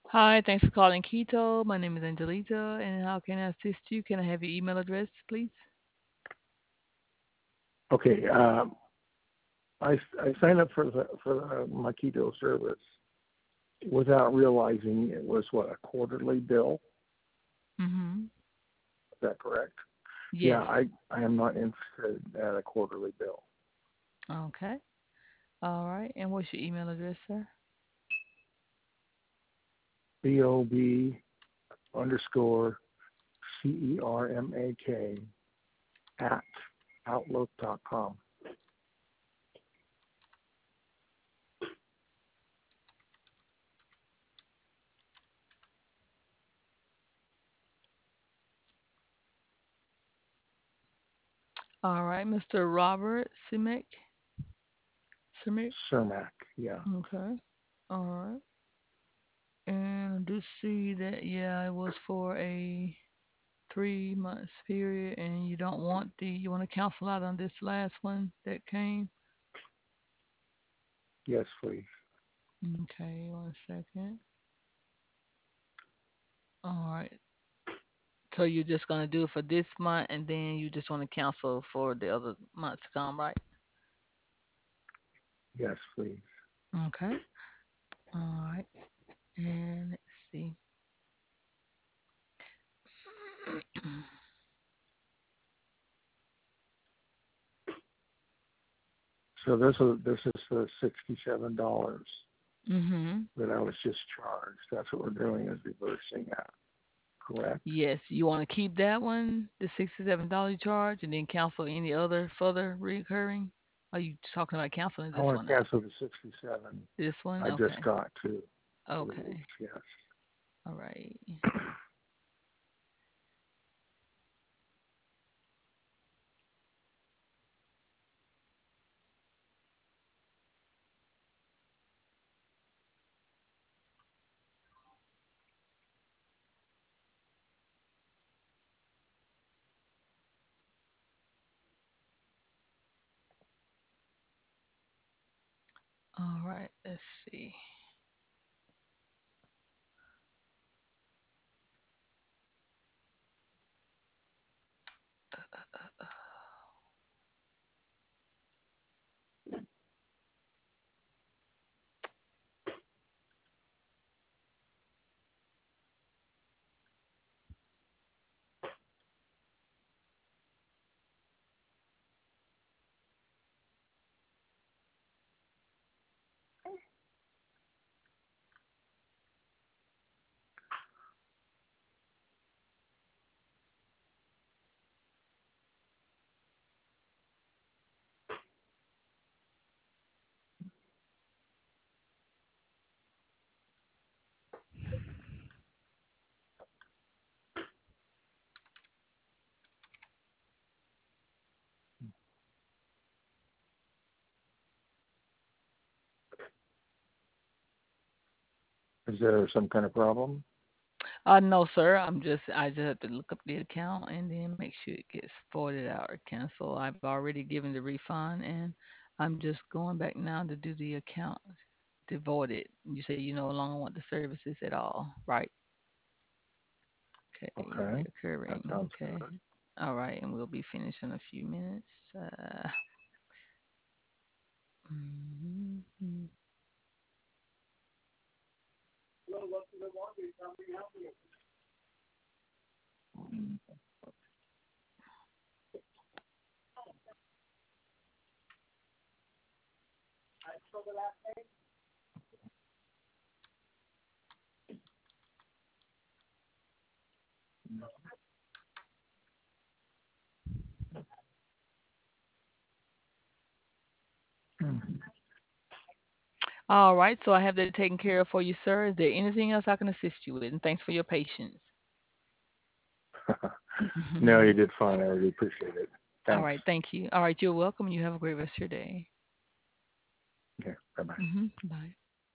Hi, thanks for calling Keto. My name is Angelita, and how can I assist you? Can I have your email address, please? Okay, I signed up for the Makito service without realizing it was what, a quarterly bill. Mm-hmm. Is that correct? Yeah, Yes. I am not interested at a quarterly bill. Okay. All right. And what's your email address, sir? BOB_CERMAK at outlook.com. All right, Mr. Robert Simic. Simic. Cermak, yeah. Okay. All right. And I do see that, yeah, it was for a 3 months period, and you want to cancel out on this last one that came. Yes, please. Okay, 1 second. All right. So you're just gonna do it for this month, and then you just want to cancel for the other months to come, right? Yes, please. Okay. All right. And let's see. So this is the $67 Mm-hmm. that I was just charged. That's what we're doing, is reversing that. Correct? Yes, you want to keep that one, the $67 charge, and then cancel any other further recurring? Are you talking about canceling I this want one to out? cancel the 67 This one? I just Okay. got to, please. Okay. Yes. All right. All right. Let's see. Is there some kind of problem? No, sir. I just have to look up the account and then make sure it gets forwarded out or canceled. I've already given the refund, and I'm just going back now to do the account to void it. You say you no longer want the services at all, right? Okay, Okay. That reoccurring. sounds Okay. good. All right, and we'll be finished in a few minutes. Mhm. Mhm. All right, so I have that taken care of for you, sir. Is there anything else I can assist you with? And thanks for your patience. No, you did fine. I really appreciate it. All Thanks. right, thank you. All right, you're welcome. You have a great rest of your day. Okay. Bye bye. Bye.